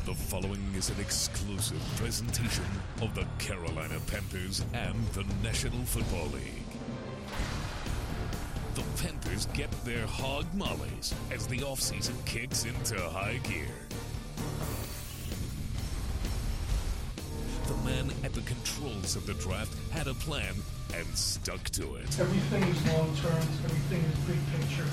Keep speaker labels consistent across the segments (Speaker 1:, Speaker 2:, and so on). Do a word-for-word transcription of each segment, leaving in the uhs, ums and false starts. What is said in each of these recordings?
Speaker 1: The following is an exclusive presentation of the Carolina Panthers and the National Football League. The Panthers get their hog mollies as the offseason kicks into high gear. The man at the controls of the draft had a plan and stuck to it.
Speaker 2: Everything is long term, everything is big picture.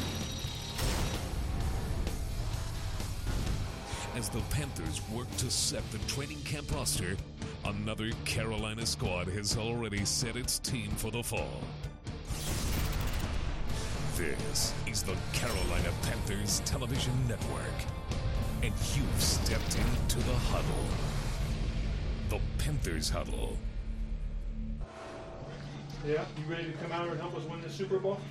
Speaker 1: As the Panthers work to set the training camp roster, another Carolina squad has already set its team for the fall. This is the Carolina Panthers Television Network, and you've stepped into the huddle. The Panthers Huddle.
Speaker 2: Yeah, you ready to come out and help us win the Super Bowl?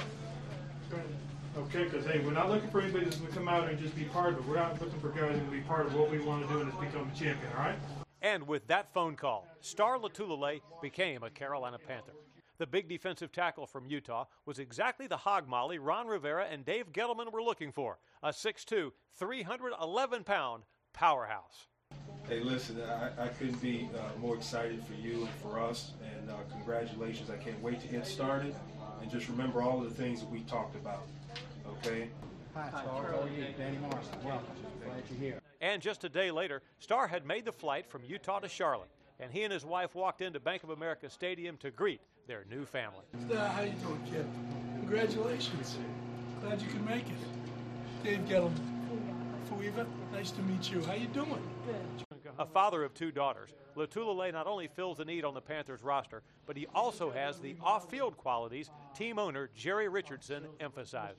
Speaker 2: Okay, because, hey, we're not looking for anybody that's going to come out and just be part of it. We're not looking for guys that are going to be part of what we want to do and is become a champion, all right?
Speaker 3: And with that phone call, Star Lotulelei became a Carolina Panther. The big defensive tackle from Utah was exactly the hog molly Ron Rivera and Dave Gettleman were looking for, a six two, three hundred eleven pound powerhouse.
Speaker 4: Hey, listen, I, I couldn't be uh, more excited for you and for us, and uh, congratulations. I can't wait to get started, and just remember all of the things that we talked about, okay?
Speaker 5: Hi, Star. How are you? Danny Marston. Welcome. Glad you're here.
Speaker 3: And just a day later, Star had made the flight from Utah to Charlotte, and he and his wife walked into Bank of America Stadium to greet their new family.
Speaker 2: Uh, how you doing, kid? Congratulations. Glad you could make it. Dave Gettleman. Fuiva, nice to meet you. How you doing?
Speaker 6: Good.
Speaker 3: A father of two daughters, Lotulelei not only fills the need on the Panthers roster, but he also has the off-field qualities team owner Jerry Richardson emphasizes.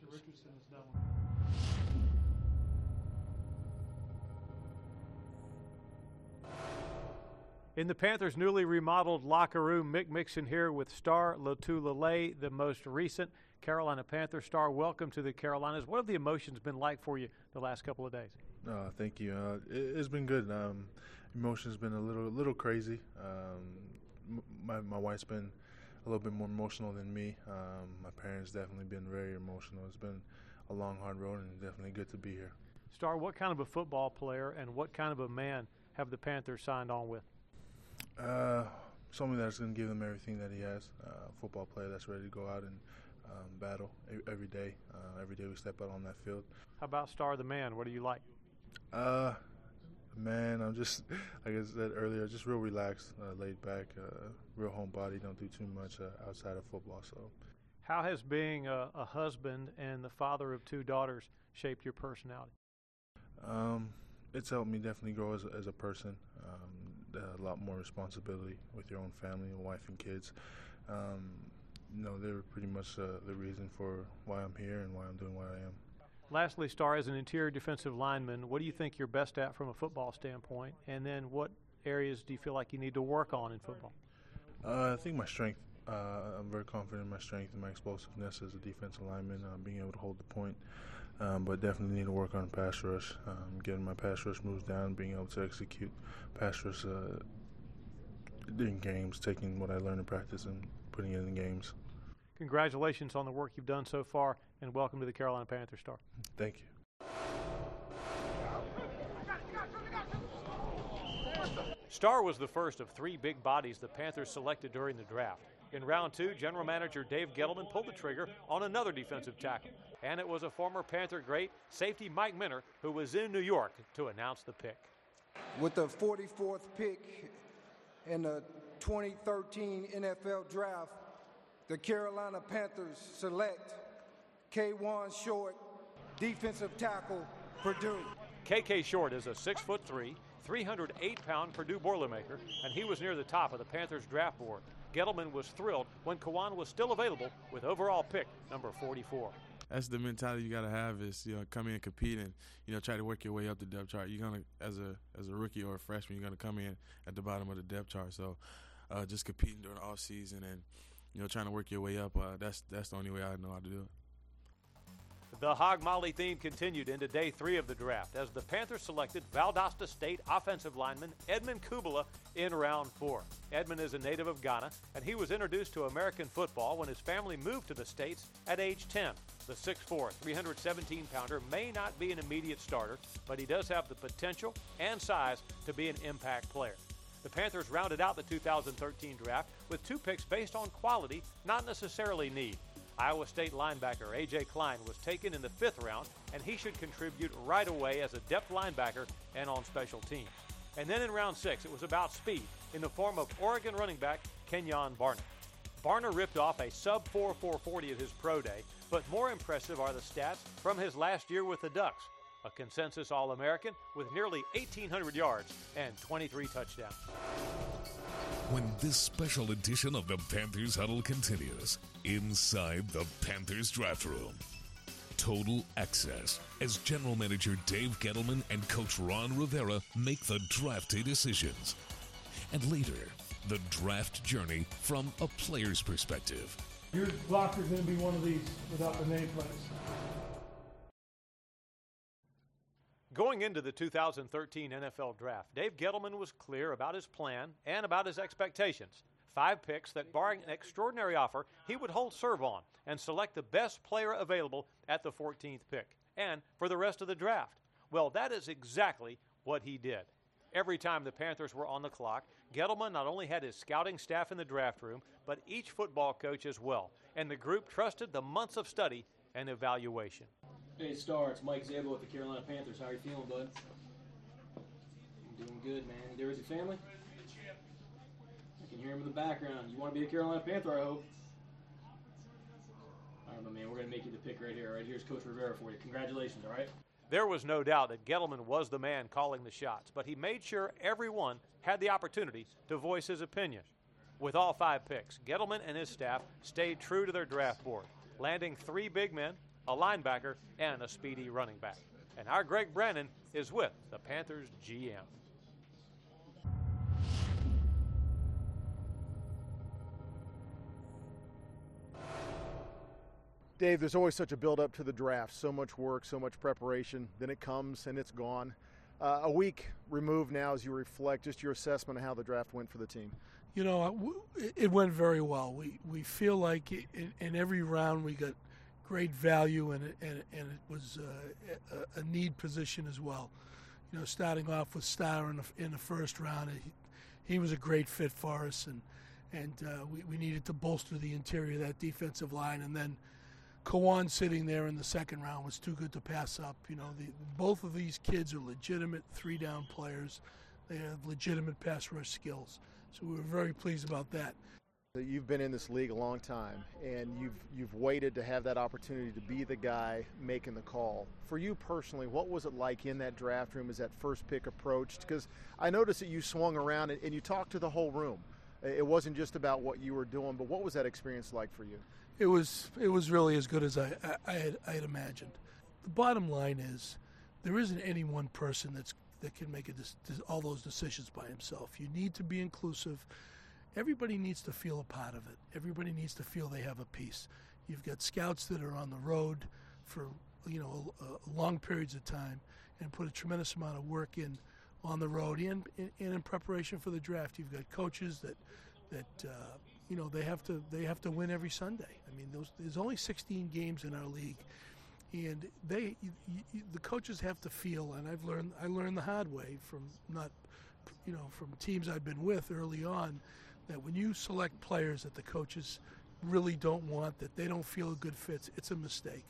Speaker 3: In the Panthers' newly remodeled locker room, Mick Mixon here with Star Lotulelei, the most recent Carolina Panther star. Welcome to the Carolinas. What have the emotions been like for you the last couple of days?
Speaker 7: Uh, thank you. Uh, it, it's been good. Um, emotions been a little, little crazy. Um, my my wife's been a little bit more emotional than me. Um, my parents definitely been very emotional. It's been a long, hard road, and definitely good to be here.
Speaker 3: Star, what kind of a football player and what kind of a man have the Panthers signed on with?
Speaker 7: Uh, someone that's going to give them everything that he has. Uh, a football player that's ready to go out and um, battle every day. Uh, every day we step out on that field.
Speaker 3: How about Star the man? What do you like?
Speaker 7: Uh, man, I'm just, like I said earlier, just real relaxed, uh, laid back, uh, real homebody, don't do too much uh, outside of football. So,
Speaker 3: how has being a, a husband and the father of two daughters shaped your personality?
Speaker 7: Um, it's helped me definitely grow as a, as a person. Um, a lot more responsibility with your own family, wife and kids. Um, you know, they're pretty much uh, the reason for why I'm here and why I'm doing what I am.
Speaker 3: Lastly, Star, as an interior defensive lineman, what do you think you're best at from a football standpoint? And then what areas do you feel like you need to work on in football?
Speaker 7: Uh, I think my strength. Uh, I'm very confident in my strength and my explosiveness as a defensive lineman, uh, being able to hold the point. Um, but definitely need to work on pass rush, um, getting my pass rush moves down, being able to execute pass rush uh, in games, taking what I learned in practice and putting it in games.
Speaker 3: Congratulations on the work you've done so far, and welcome to the Carolina Panthers, Star.
Speaker 7: Thank you.
Speaker 3: Star was the first of three big bodies the Panthers selected during the draft. In round two, general manager Dave Gettleman pulled the trigger on another defensive tackle. And it was a former Panther great, safety Mike Minter, who was in New York to announce the pick.
Speaker 8: With the forty-fourth pick in the twenty thirteen N F L Draft, the Carolina Panthers select Kawann Short, defensive tackle, Purdue.
Speaker 3: K K Short is a six foot three, three hundred eight pound Purdue Boilermaker, and he was near the top of the Panthers draft board. Gettleman was thrilled when Kawann was still available with overall pick number forty-four.
Speaker 9: That's the mentality you got to have is, you know, come in and compete and, you know, try to work your way up the depth chart. You're going to, as a as a rookie or a freshman, you're going to come in at the bottom of the depth chart. So uh, just competing during the off season and, you know, trying to work your way up, uh, that's, that's the only way I know how to do it.
Speaker 3: The The Hog Molly theme continued into day three of the draft as the Panthers selected Valdosta State offensive lineman Edmund Kubala in round four. Edmund is a native of Ghana, and he was introduced to American football when his family moved to the States at age ten. The six foot four, three hundred seventeen pounder may not be an immediate starter, but he does have the potential and size to be an impact player. The Panthers rounded out the two thousand thirteen draft with two picks based on quality, not necessarily need. Iowa State linebacker A J Klein was taken in the fifth round, and he should contribute right away as a depth linebacker and on special teams. And then in round six, it was about speed in the form of Oregon running back Kenyon Barner. Barner ripped off a sub four four forty at his pro day, but more impressive are the stats from his last year with the Ducks. A consensus All-American with nearly eighteen hundred yards and twenty-three touchdowns.
Speaker 1: When this special edition of the Panthers Huddle continues, inside the Panthers draft room, total access as General Manager Dave Gettleman and Coach Ron Rivera make the draft day decisions. And later, the draft journey from a player's perspective.
Speaker 2: Your blocker's going to be one of these without the nameplates.
Speaker 3: Going into the two thousand thirteen N F L Draft, Dave Gettleman was clear about his plan and about his expectations. Five picks that, barring an extraordinary offer, he would hold serve on and select the best player available at the fourteenth pick and for the rest of the draft. Well, that is exactly what he did. Every time the Panthers were on the clock, Gettleman not only had his scouting staff in the draft room, but each football coach as well, and the group trusted the months of study and evaluation.
Speaker 6: Hey, Star, it's Mike Zabel with the Carolina Panthers. How are you feeling, bud? I'm doing good, man. You there with your family? I can hear him in the background. You want to be a Carolina Panther, I hope. All right, my man, we're going to make you the pick right here. All right, here's Coach Rivera for you. Congratulations, all right?
Speaker 3: There was no doubt that Gettleman was the man calling the shots, but he made sure everyone had the opportunity to voice his opinion. With all five picks, Gettleman and his staff stayed true to their draft board, landing three big men, a linebacker, and a speedy running back. And our Greg Brennan is with the Panthers G M.
Speaker 10: Dave, there's always such a build-up to the draft, so much work, so much preparation, then it comes and it's gone. Uh, a week removed now as you reflect, just your assessment of how the draft went for the team.
Speaker 2: You know, it went very well. We we feel like in, in every round we got great value, and it, and, and it was uh, a, a need position as well. You know, starting off with Starr in the, in the first round, he, he was a great fit for us, and and uh, we, we needed to bolster the interior of that defensive line. And then Kawan sitting there in the second round was too good to pass up. You know, the, both of these kids are legitimate three-down players. They have legitimate pass rush skills. So we were very pleased about that.
Speaker 10: You've been in this league a long time, and you've you've waited to have that opportunity to be the guy making the call. For you personally, what was it like in that draft room as that first pick approached? Because I noticed that you swung around and, and you talked to the whole room. It wasn't just about what you were doing, but what was that experience like for you?
Speaker 2: It was it was really as good as I, I, I, had, I had imagined. The bottom line is there isn't any one person that's that can make a, all those decisions by himself. You need to be inclusive. Everybody needs to feel a part of it. Everybody needs to feel they have a piece. You've got scouts that are on the road for you know uh, long periods of time and put a tremendous amount of work in on the road and, and in preparation for the draft. You've got coaches that that uh, you know they have to they have to win every Sunday. I mean, those, there's only sixteen games in our league, and they you, you, the coaches have to feel. And I've learned I learned the hard way from not you know from teams I've been with early on, that when you select players that the coaches really don't want, that they don't feel a good fit, it's a mistake.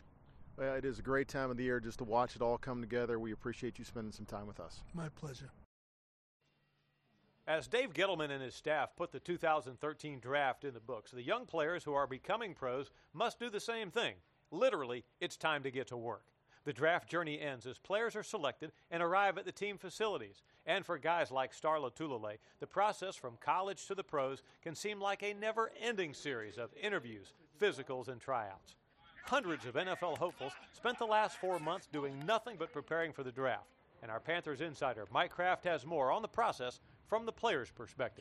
Speaker 10: Well, it is a great time of the year just to watch it all come together. We appreciate you spending some time with us.
Speaker 2: My pleasure.
Speaker 3: As Dave Gettleman and his staff put the two thousand thirteen draft in the books, the young players who are becoming pros must do the same thing. Literally, it's time to get to work. The draft journey ends as players are selected and arrive at the team facilities. And for guys like Star Lotulelei, the process from college to the pros can seem like a never-ending series of interviews, physicals, and tryouts. Hundreds of N F L hopefuls spent the last four months doing nothing but preparing for the draft. And our Panthers insider, Mike Kraft, has more on the process from the player's perspective.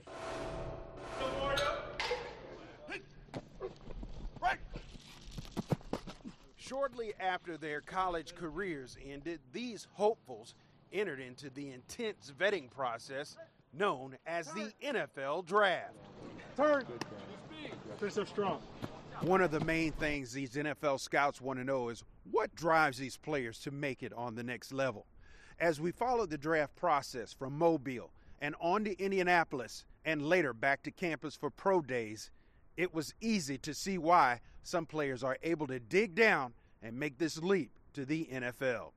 Speaker 11: Shortly after their college careers ended, these hopefuls entered into the intense vetting process known as the N F L Draft.
Speaker 5: Turn. Finish up strong.
Speaker 11: One of the main things these N F L scouts want to know is what drives these players to make it on the next level. As we followed the draft process from Mobile and on to Indianapolis and later back to campus for pro days, it was easy to see why some players are able to dig down and make this leap to the N F L.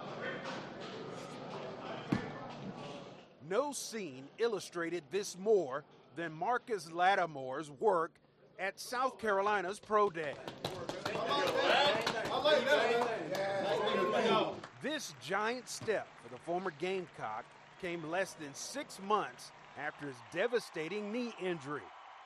Speaker 11: No scene illustrated this more than Marcus Lattimore's work at South Carolina's Pro Day. This giant step for the former Gamecock came less than six months after his devastating knee injury.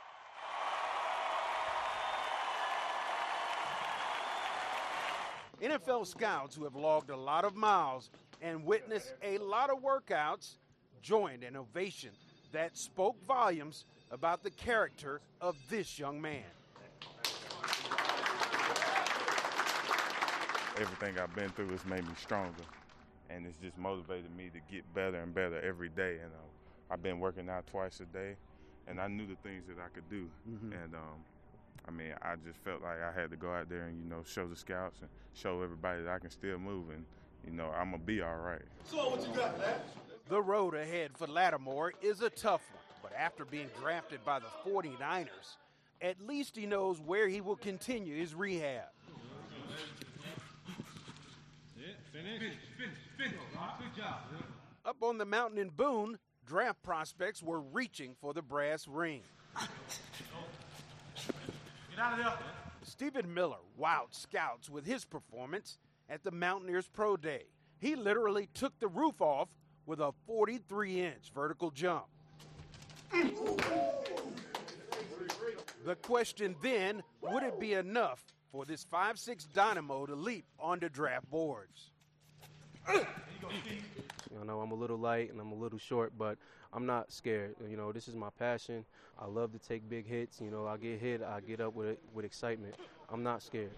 Speaker 11: N F L scouts who have logged a lot of miles and witnessed a lot of workouts joined an ovation that spoke volumes about the character of this young man.
Speaker 12: Everything I've been through has made me stronger, and it's just motivated me to get better and better every day. And uh, I've been working out twice a day, and I knew the things that I could do. Mm-hmm. And um, I mean, I just felt like I had to go out there and, you know, show the scouts and show everybody that I can still move, and, you know, I'm going to be all right.
Speaker 11: So what you got, lad? The road ahead for Lattimore is a tough one, but after being drafted by the forty-niners, at least he knows where he will continue his rehab.
Speaker 13: Yeah, finish, finish, finish, finish. Good job.
Speaker 11: Up on the mountain in Boone, draft prospects were reaching for the brass ring.
Speaker 13: Get out of there.
Speaker 11: Stephen Miller wowed scouts with his performance at the Mountaineers Pro Day. He literally took the roof off with a forty-three inch vertical jump. The question then, would it be enough for this five six dynamo to leap onto draft boards?
Speaker 14: You know, I'm a little light and I'm a little short, but I'm not scared. You know, this is my passion. I love to take big hits. You know, I get hit, I get up with with excitement. I'm not scared.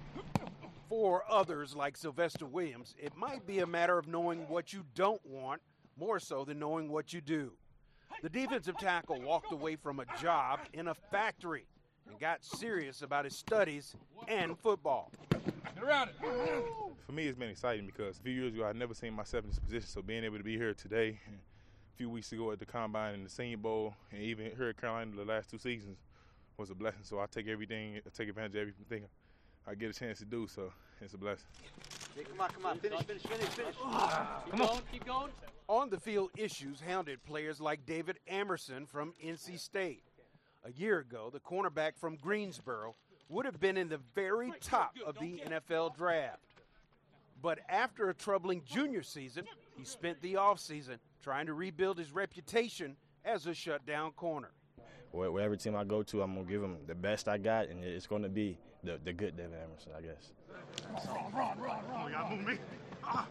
Speaker 11: For others like Sylvester Williams, it might be a matter of knowing what you don't want more so than knowing what you do. The defensive tackle walked away from a job in a factory and got serious about his studies and football.
Speaker 13: Get around it.
Speaker 12: For me, it's been exciting because a few years ago, I'd never seen myself in this position, so being able to be here today, a few weeks ago at the Combine and the Senior Bowl, and even here at Carolina the last two seasons was a blessing. So I take everything, I take advantage of everything I get a chance to do, so it's a blessing.
Speaker 6: Hey, come on, come on, finish, finish, finish, finish. Keep
Speaker 11: Come
Speaker 6: going,
Speaker 11: on.
Speaker 6: keep going.
Speaker 11: On the field issues hounded players like David Emerson from N C State. A year ago, the cornerback from Greensboro would have been in the very top of the N F L draft. But after a troubling junior season, he spent the offseason trying to rebuild his reputation as a shutdown corner.
Speaker 15: Whatever team I go to, I'm going to give them the best I got, and it's going to be the, the good David Emerson, I guess.
Speaker 13: Run, run, run, run. You got to move me. Ah.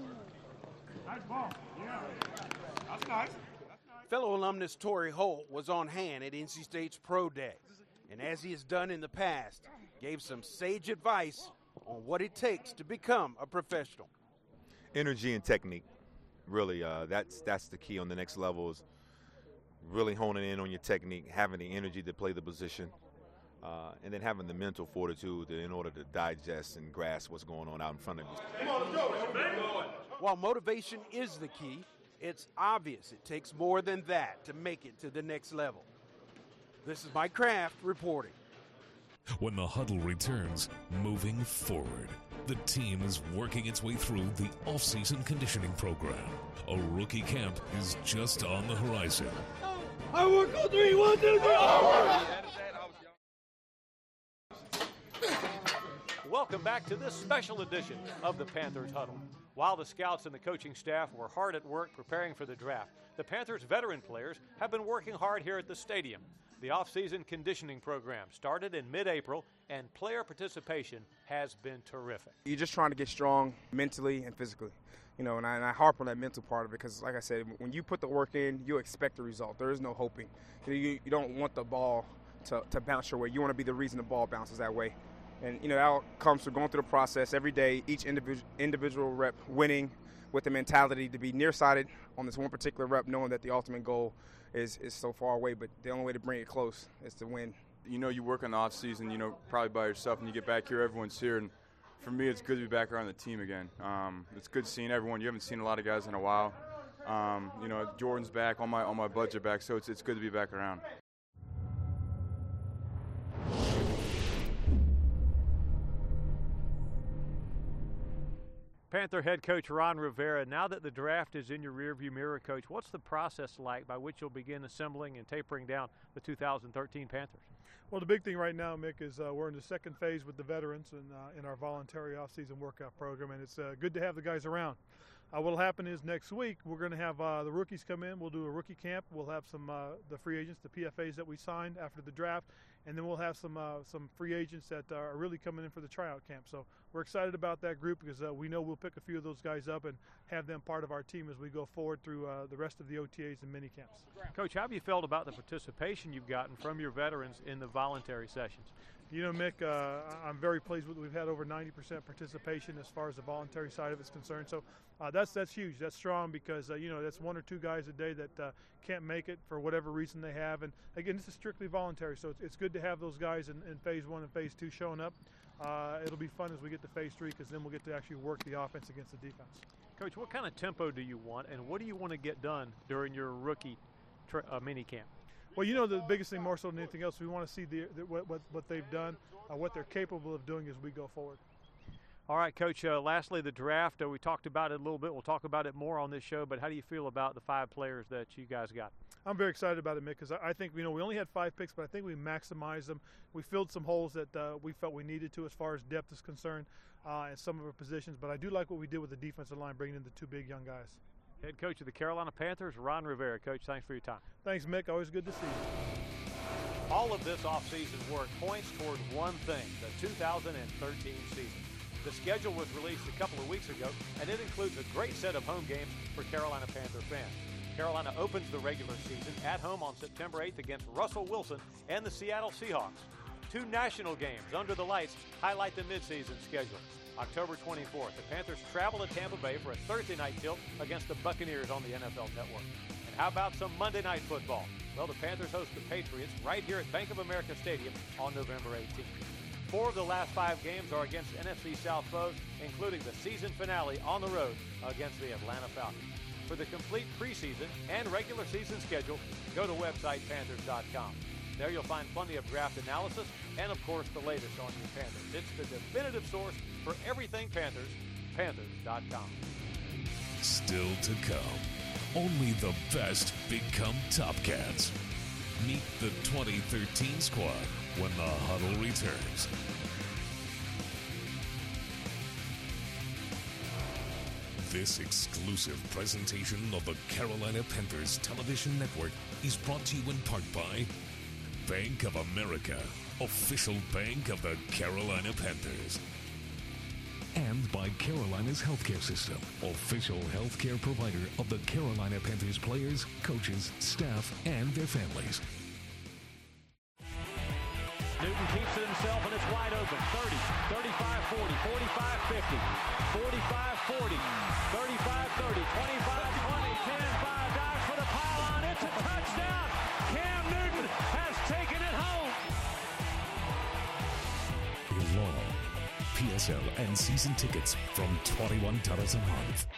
Speaker 13: Nice ball. Yeah. That's nice.
Speaker 11: Fellow alumnus Torrey Holt was on hand at N C State's Pro Day, and as he has done in the past, gave some sage advice on what it takes to become a professional.
Speaker 16: Energy and technique, really, uh, that's that's the key on the next level, is really honing in on your technique, having the energy to play the position, uh, and then having the mental fortitude to, in order to digest and grasp what's going on out in front of you.
Speaker 11: While motivation is the key, it's obvious it takes more than that to make it to the next level. This is Mike Kraft reporting.
Speaker 1: When the huddle returns, moving forward, the team is working its way through the off-season conditioning program. A rookie camp is just on the horizon.
Speaker 13: I work on three, one, two, three.
Speaker 3: Welcome back to this special edition of the Panthers Huddle. While the scouts and the coaching staff were hard at work preparing for the draft, the Panthers veteran players have been working hard here at the stadium. The off-season conditioning program started in mid-April, and player participation has been terrific.
Speaker 17: You're just trying to get strong mentally and physically. You know, and I, and I harp on that mental part of it because, like I said, when you put the work in, you expect the result. There is no hoping. You, you, you don't want the ball to, to bounce your way. You want to be the reason the ball bounces that way. And, you know, that all comes from going through the process every day, each individual individual rep winning with the mentality to be nearsighted on this one particular rep, knowing that the ultimate goal is, is so far away, but the only way to bring it close is to win.
Speaker 18: You know, you work in the off season, you know, probably by yourself, and you get back here, everyone's here, and for me, it's good to be back around the team again. Um, it's good seeing everyone. You haven't seen a lot of guys in a while. Um, you know, Jordan's back, all my all my buds are back, so it's it's good to be back around.
Speaker 3: Panther head coach Ron Rivera, now that the draft is in your rearview mirror, Coach, what's the process like by which you'll begin assembling and tapering down the two thousand thirteen Panthers?
Speaker 19: Well, the big thing right now, Mick, is uh, we're in the second phase with the veterans and uh, in our voluntary off-season workout program, and it's uh, good to have the guys around. Uh, what will happen is next week we're going to have uh, the rookies come in. We'll do a rookie camp. We'll have some uh, the free agents, the P F As that we signed after the draft, and then we'll have some uh, some free agents that are really coming in for the tryout camp. So we're excited about that group because uh, we know we'll pick a few of those guys up and have them part of our team as we go forward through uh, the rest of the O T As and mini camps.
Speaker 3: Coach, how have you felt about the participation you've gotten from your veterans in the voluntary sessions?
Speaker 19: You know, Mick, uh, I'm very pleased with. We've had over ninety percent participation as far as the voluntary side of it's concerned. So uh, that's that's huge. That's strong because uh, you know that's one or two guys a day that uh, can't make it for whatever reason they have. And again, this is strictly voluntary, so it's, it's good to have those guys in, in phase one and phase two showing up. Uh, it'll be fun as we get to phase three because then we'll get to actually work the offense against the defense.
Speaker 3: Coach, what kind of tempo do you want, and what do you want to get done during your rookie tra- uh, mini camp?
Speaker 19: Well, you know, the biggest thing more so than anything else, we want to see the, the, what, what, what they've done, uh, what they're capable of doing as we go forward.
Speaker 3: All right, Coach, uh, lastly, the draft. Uh, we talked about it a little bit. We'll talk about it more on this show, but how do you feel about the five players that you guys got?
Speaker 19: I'm very excited about it, Mick, because I, I think, you know, we only had five picks, but I think we maximized them. We filled some holes that uh, we felt we needed to as far as depth is concerned uh, in some of our positions, but I do like what we did with the defensive line, bringing in the two big young guys.
Speaker 3: Head coach of the Carolina Panthers, Ron Rivera. Coach, thanks for your time.
Speaker 19: Thanks, Mick. Always good to see you.
Speaker 3: All of this offseason work points toward one thing, the two thousand thirteen season. The schedule was released a couple of weeks ago, and it includes a great set of home games for Carolina Panther fans. Carolina opens the regular season at home on September eighth against Russell Wilson and the Seattle Seahawks. Two national games under the lights highlight the midseason schedule. October twenty-fourth, the Panthers travel to Tampa Bay for a Thursday night tilt against the Buccaneers on the N F L Network. And how about some Monday night football? Well, the Panthers host the Patriots right here at Bank of America Stadium on November eighteenth. Four of the last five games are against N F C South foes, including the season finale on the road against the Atlanta Falcons. For the complete preseason and regular season schedule, go to website Panthers dot com. There you'll find plenty of draft analysis and, of course, the latest on your Panthers. It's the definitive source for everything Panthers, Panthers dot com.
Speaker 1: Still to come, only the best become Top Cats. Meet the twenty thirteen squad when the huddle returns. This exclusive presentation of the Carolina Panthers Television Network is brought to you in part by Bank of America, official bank of the Carolina Panthers. And by Carolina's Healthcare System, official healthcare provider of the Carolina Panthers players, coaches, staff, and their families.
Speaker 3: Newton keeps it himself, and it's wide open. thirty, thirty-five forty, forty-five fifty, forty-five forty, thirty-five thirty, twenty-five twenty, ten five, dives for the pylon. It's a touchdown. Cam Newton has taken it home.
Speaker 1: Belong. P S L and season tickets from twenty-one dollars a month.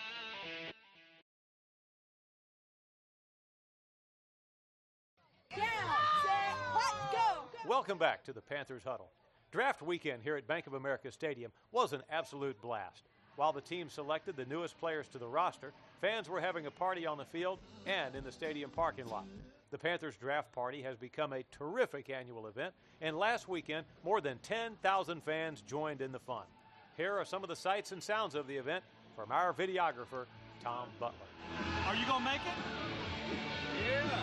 Speaker 3: Welcome back to the Panthers Huddle. Draft weekend here at Bank of America Stadium was an absolute blast. While the team selected the newest players to the roster, fans were having a party on the field and in the stadium parking lot. The Panthers draft party has become a terrific annual event, and last weekend, more than ten thousand fans joined in the fun. Here are some of the sights and sounds of the event from our videographer, Tom Butler.
Speaker 13: Are you going to make it? Yeah.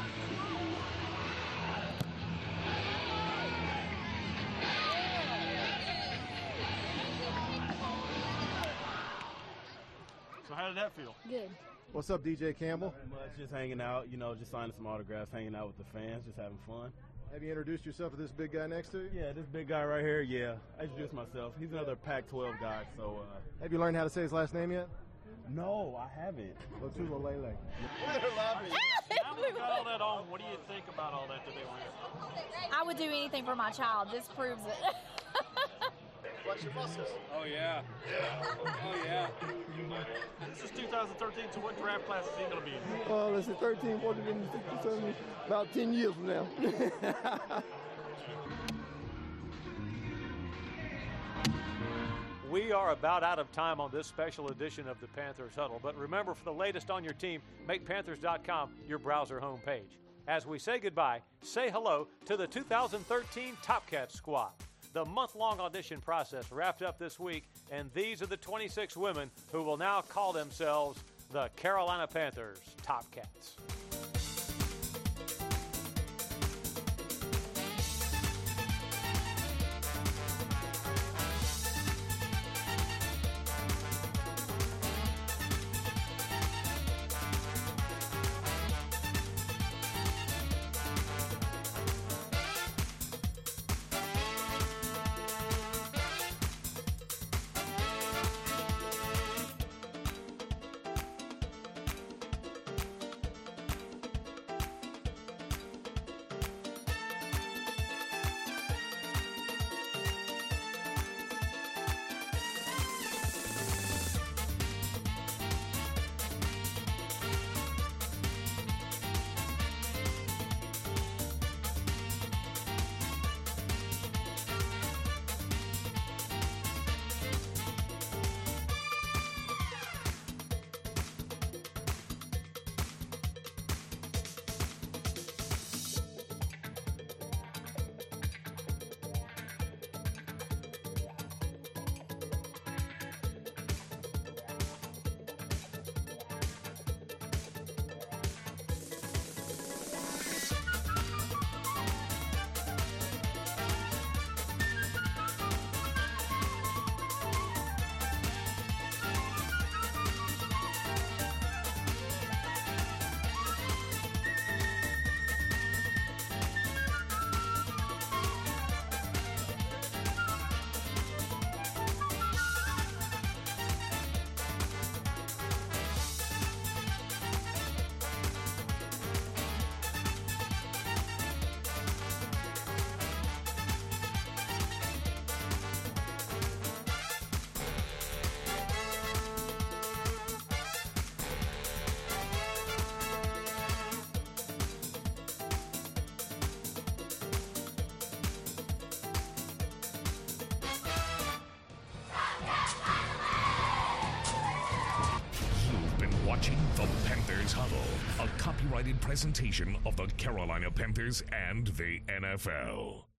Speaker 13: So how did that feel?
Speaker 20: Good.
Speaker 10: What's up, D J Campbell?
Speaker 20: Much, just hanging out, you know, just signing some autographs, hanging out with the fans, just having fun.
Speaker 10: Have you introduced yourself to this big guy next to you?
Speaker 20: Yeah, this big guy right here, yeah. I introduced myself. He's another Pac twelve guy, so. Uh,
Speaker 10: Have you learned how to say his last name yet?
Speaker 20: No, I haven't.
Speaker 10: Lotulelei.
Speaker 21: Now that we got all that on, what do you think about all that today?
Speaker 22: I would do anything for my child. This proves it.
Speaker 10: Flex your muscles.
Speaker 21: Oh, yeah. Oh, yeah. This is two thousand thirteen, so what draft class is he going to be in?
Speaker 23: Uh, let's see, thirteen, fourteen, fifteen, sixteen, seventeen, about ten years from now.
Speaker 3: We are about out of time on this special edition of the Panthers Huddle, but remember, for the latest on your team, make panthers dot com your browser homepage. As we say goodbye, say hello to the two thousand thirteen Top Cat squad. The month-long audition process wrapped up this week, and these are the twenty-six women who will now call themselves the Carolina Panthers Top Cats.
Speaker 1: Watching the Panthers Huddle, a copyrighted presentation of the Carolina Panthers and the N F L.